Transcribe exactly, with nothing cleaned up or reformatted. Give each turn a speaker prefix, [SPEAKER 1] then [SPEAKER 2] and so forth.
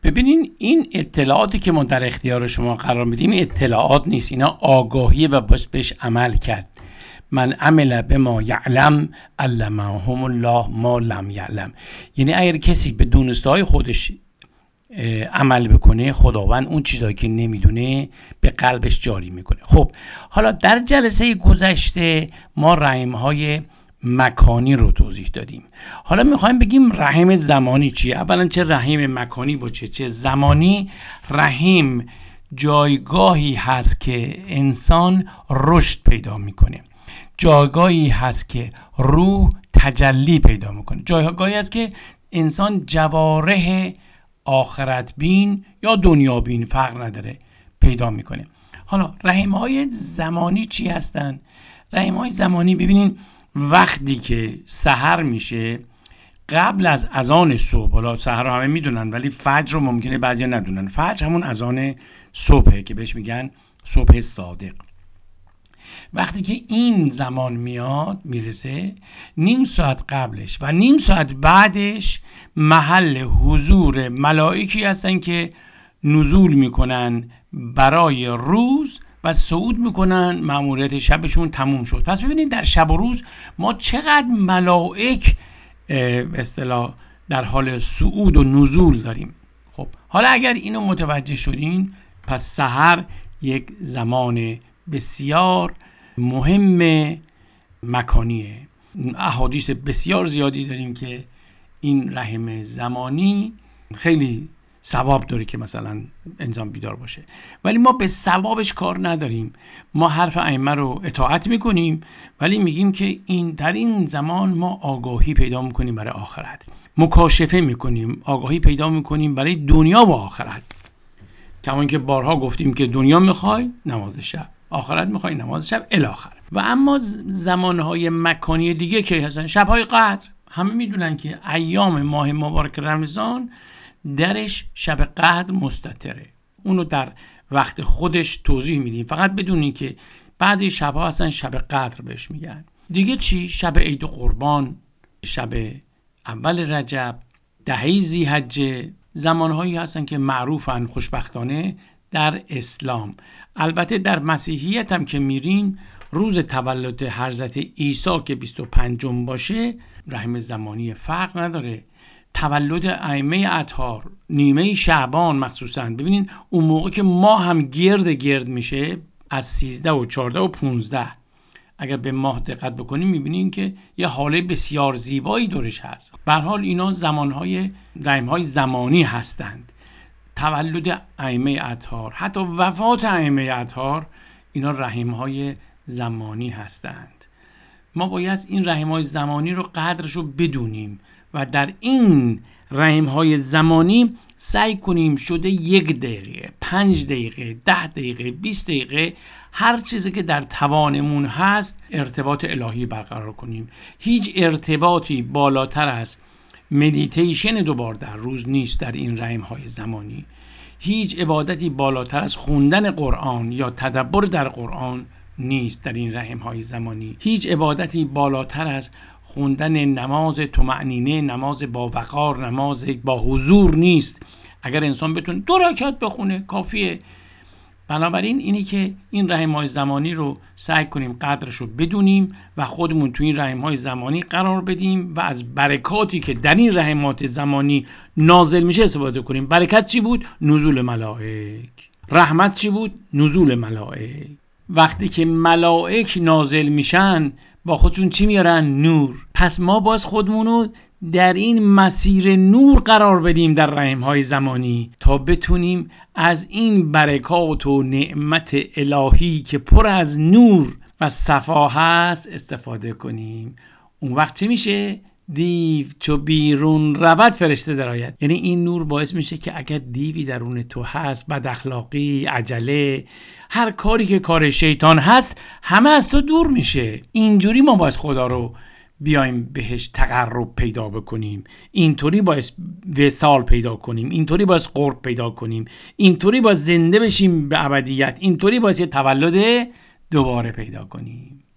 [SPEAKER 1] ببینین این اطلاعاتی که ما در اختیار شما قرار میدیم اطلاعات نیست، اینا آگاهیه و باید بهش عمل کرد. من عمل بما یعلم علمهم الله ما لم یعلم. یعنی اگر کسی به دونسته های خودش عمل بکنه، خداوند اون چیزایی که نمیدونه به قلبش جاری میکنه. خب حالا در جلسه گذشته ما رحم های مکانی رو توضیح دادیم. حالا میخوایم بگیم رحم زمانی چیه. اولا چه رحم مکانی باشه چه زمانی، رحم جایگاهی هست که انسان رشد پیدا میکنه، جایگاهی هست که روح تجلی پیدا میکنه، جایگاهی هست که انسان جوارح آخرت بین یا دنیا بین فرق نداره پیدا میکنه. حالا رحم های زمانی چی هستن؟ رحم های زمانی ببینین وقتی که سحر میشه قبل از اذان صبح، حالا سحر رو همه میدونن ولی فجر رو ممکنه بعضیا ندونن، فجر همون اذان صبحه که بهش میگن صبح صادق. وقتی که این زمان میاد میرسه، نیم ساعت قبلش و نیم ساعت بعدش محل حضور ملائکی هستن که نزول میکنن برای روز و صعود میکنن، مأموریت شبشون تموم شد. پس ببینید در شب و روز ما چقدر ملائک به اصطلاح در حال صعود و نزول داریم. خب حالا اگر اینو متوجه شدین، پس سحر یک زمان بسیار مهم مکانیه. احادیث بسیار زیادی داریم که این رحم زمانی خیلی ثواب داره که مثلا انسان بیدار باشه، ولی ما به ثوابش کار نداریم. ما حرف ائمه رو اطاعت میکنیم ولی میگیم که این در این زمان ما آگاهی پیدا میکنیم برای آخرت، مکاشفه میکنیم، آگاهی پیدا میکنیم برای دنیا و آخرت. کما اینکه بارها گفتیم که دنیا میخوای نماز شب، آخرت میخوای نماز شب الاخر. و اما زمانهای مکانی دیگه که هستن، شبهای قدر، همه میدونن که ایام ماه مبارک رمضان درش شب قدر مستتره، اونو در وقت خودش توضیح میدیم، فقط بدونین که بعضی شبها هستن شب قدر بهش میگن. دیگه چی؟ شب عید قربان، شب اول رجب، دهه ذی‌حجه، زمانهایی هستن که معروفن خوشبختانه در اسلام. البته در مسیحیت هم که میرین، روز تولد حضرت عیسی که بیست و پنجم باشه رحم زمانی فرق نداره. تولد ائمه اطهار نیمه شعبان مخصوصا، ببینین اون موقع که ماه هم گرد گرد میشه از سیزده و چهارده و پونزده، اگر به ماه دقت بکنیم میبینین که یه حاله بسیار زیبایی دورش هست. به هر حال اینا زمانهای رحمهای زمانی هستند. تولد ائمه اطهار، حتی وفات ائمه اطهار، اینا رحمهای زمانی هستند. ما باید این رحمهای زمانی رو قدرش رو بدونیم و در این رحمهای زمانی سعی کنیم شده یک دقیقه، پنج دقیقه، ده دقیقه، بیست دقیقه، هر چیزی که در توانمون هست ارتباط الهی برقرار کنیم. هیچ ارتباطی بالاتر از مدیتیشن دوبار در روز نیست. در این رحمهای زمانی هیچ عبادتی بالاتر از خوندن قرآن یا تدبر در قرآن نیست. در این رحمهای زمانی هیچ عبادتی بالاتر از خوندن نماز طمأنینه، نماز با وقار، نماز با حضور نیست. اگر انسان بتونه دو رکعت بخونه کافیه. بنابراین اینی که این رحمهای زمانی رو سعی کنیم قدرش رو بدونیم و خودمون تو این رحمهای زمانی قرار بدیم و از برکاتی که در این رحمات زمانی نازل میشه استفاده کنیم. برکت چی بود؟ نزول ملائک. رحمت چی بود؟ نزول ملائک. وقتی که ملائک نازل میشن با خودشون چی میارن؟ نور. پس ما باز خودمونو در این مسیر نور قرار بدیم در رحمهای زمانی تا بتونیم از این برکات و نعمت الهی که پر از نور و صفا هست استفاده کنیم. اون وقت چی میشه؟ دیو چو بیرون رود فرشته درآید. یعنی این نور باعث میشه که اگر دیوی درون تو هست، بد اخلاقی، عجله، هر کاری که کار شیطان هست، همه از تو دور میشه. اینجوری ما باید خدا رو بیایم بهش تقرب پیدا بکنیم، اینطوری باید وصال پیدا کنیم، اینطوری باید قرب پیدا کنیم، اینطوری باید زنده بشیم به ابدیت، اینطوری باید تولد دوباره پیدا کنیم.